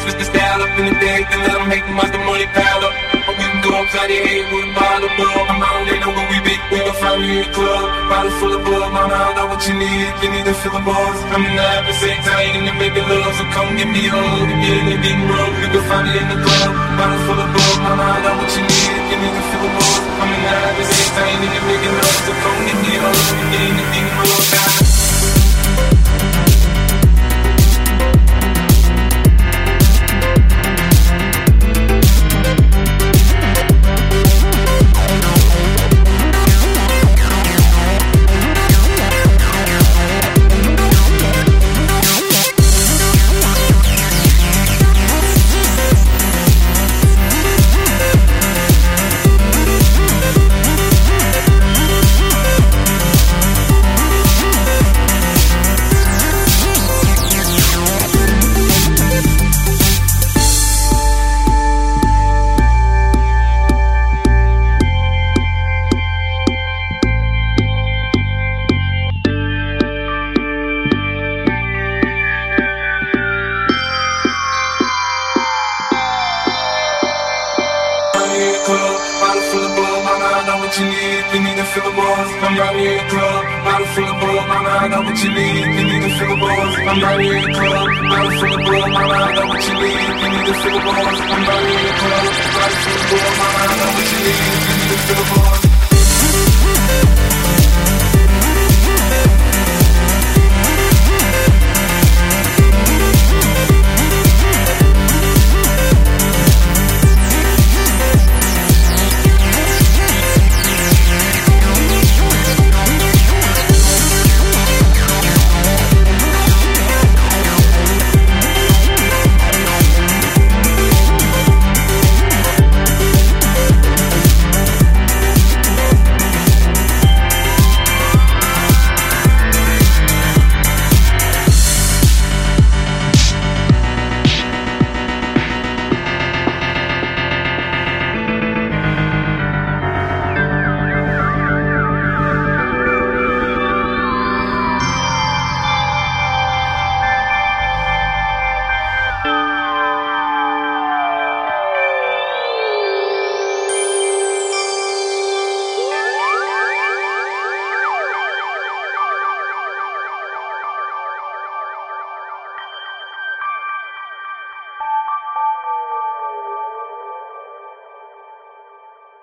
switch the style up in the day, then let them make the money pile up. We can go upside your head with a bottle of bug. I'm out, they know where we be. We gon' find me in the club, bottle full of bug. Mama, I know what you need, you need to feel the buzz. I'm in the habit, say tight and then make it love. So come give me a hug, if you're in the beating rug, you can find me in the club, bottle full of bug. Mama, I know what you need, you need to feel the buzz. I'm in the habit, say tight and then make it love. So come give me a hug, if you're in the beating rug. You need to feel the buzz. I'm right here in the club, bottle full of bug. Mama, I know what you need. You need to feel the buzz. I'm right here in the club, bottle full of bug. Mama, I know what you need. You need to feel the buzz. I'm right here in the club, bottle full of bug. Mama, I know what you need. You need to feel the buzz.